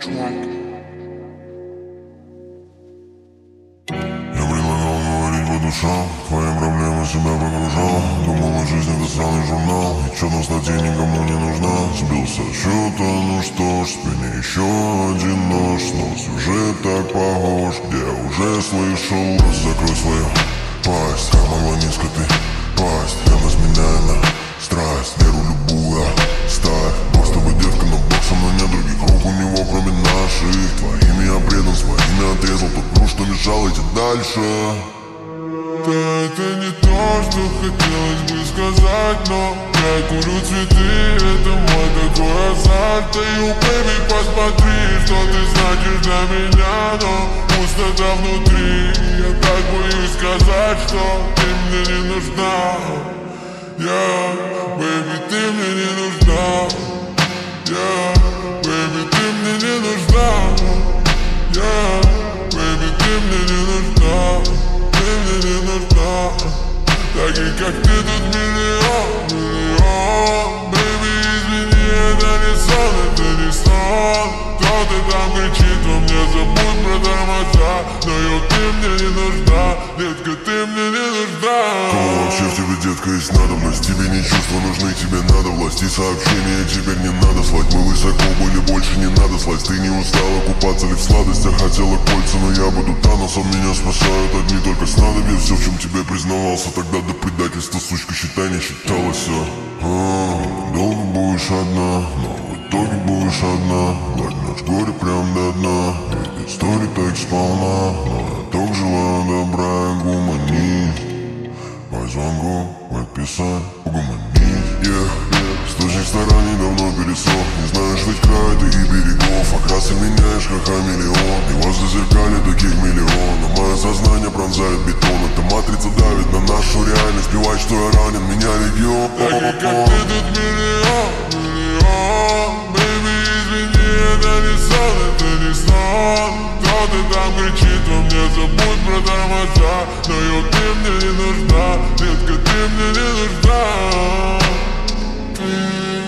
Я предлагал говорить по душам, твои проблемы себя погружал. Думал, жизнь это сраный журнал, и чё там статья никому не нужна. Сбился с счета, ну что ж, в спине еще один нож. Но сюжет так похож, где я уже слышал. Закрой свою пасть, как могла низко ты пасть. Ревность меняя на страсть, веру любую ставь. Бог с тобой, детка, но Бог со мной нет других рук у него, кроме наших. Твоими я предан, своими отрезал тот груз, что мешал идти дальше. Да, это не то, что хотелось бы сказать, но я курю цветы, это мой такой азарт. Эй, бэйби, посмотри, что ты значишь для меня, но пустота внутри. Я так боюсь сказать, что ты мне не нужна. Бэйби, ты мне не нужна. Бэйби, ты мне не нужна. Бэйби, ты мне не нужна. Ты мне не нужна. Таких как ты тут миллион. Бэйби, извини, это не сон, это не сон. Кто-то там кричит во мне, забудь про тормоза. Но ты мне не нужна, детка, ты мне не нужна. Кому вообще в тебе, детка, есть надобность? Тебе не чувства нужны, тебе надо власть. И сообщения теперь не надо слать. Мы высоко были, больше не надо слать. Ты не устала купаться ли в сладостях? Хотела кольца, но я буду Таносом. Меня спасают одни только снадобья. Все, в чем тебе признавался тогда до предательства, сучка, считай, не считалось. Долго будешь одна, но в итоге будешь одна. Возьмешь горе прям до дна. Ведь истории так сполна, но я только желаю добра и гуманист. По звонку подписать, угомонить. Источник стороны давно пересох. Не знаешь ведь края ты и берегов. Окрасы меняешь как хамелеон. И вас зазеркали таких миллион. Но мое сознание пронзает бетон. Эта матрица давит на нашу реальность. Плевать, что я ранен, меня легион. Таких как ты тут миллион. Бэйби, извини, это не сон, это не сон. Кто-то там кричит во мне, забудь про тормоза. Но ты мне не нужна, детка, ты мне не нужна.